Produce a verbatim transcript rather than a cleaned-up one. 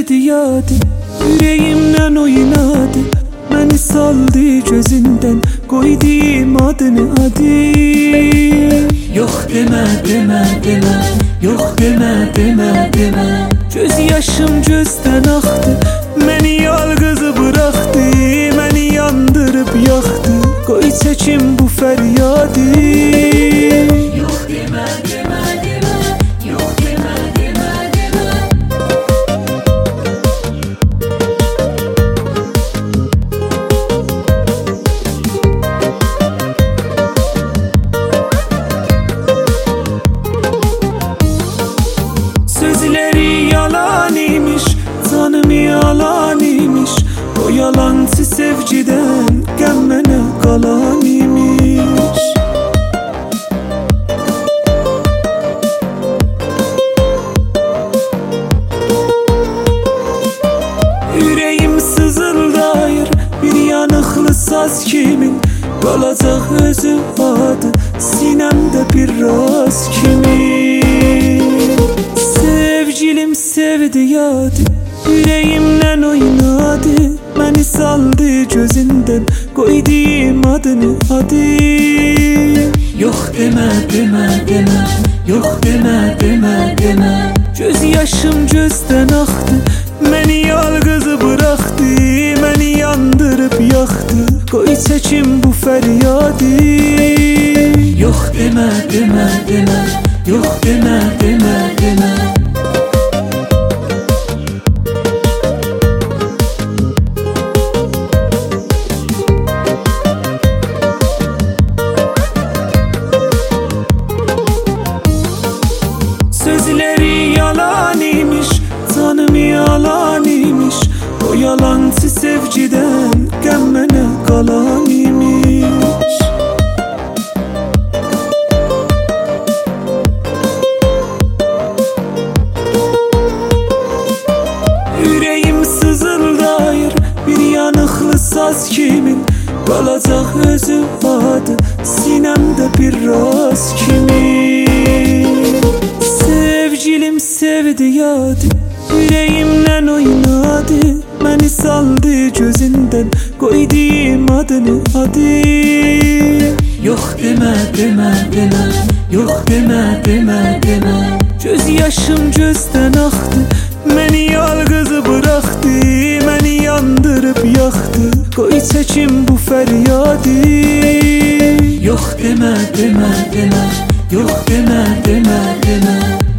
sevdi yadı, yüreğimden oynadı. Məni saldı gözündən, qoydum adını adı. Yox demə, demə, demə, yox demə, demə, demə. Göz yaşım gözdən axdı, məni yalqız buraxdı, məni yandırıb yaxdı. Qoy çəkim bu fəryadı. Yox demə, demə, demə, yox demə, demə, demə. Sözləri yalan imiş, canım yalan imiş. O yalancı sevgidən qəm mənə qalan imiş. Ürəyim sızıldayır bir yanıqlı saz kimin. Qalacaq özü adı sinəmdə bir raz kimin. Sevgilim sevdi yadı, yüreğimden oynadı. Məni saldı gözündən, qoydum adını adı. Yox demə, demə, demə, yox demə, demə, demə. Göz yaşım gözdən axdı, məni yalqız buraxdı, məni yandırıb yaxdı. Qoy çəkim bu fəryadı. Yox demə, demə, demə, yox demə, demə, demə. Sözləri yalan imiş, canım yalan imiş. O yalancı sevgidən qəm mənə qalan imiş. Ürəyim sızıldayır bir yanıqlı saz kimin. Qalacaq özü adı sinəmdə bir raz kimin. Sevgilim sevdi yadı, yüreğimden oynadı. Məni saldı gözündən, qoydum adını adı. Yox demə, demə, demə, yox demə, demə, demə. Göz yaşım gözdən axdı, məni yalqız buraxdı, məni yandırıb yaxdı. Qoy çəkim bu fəryadı. Yox demə, demə, demə, yox demə, demə, demə.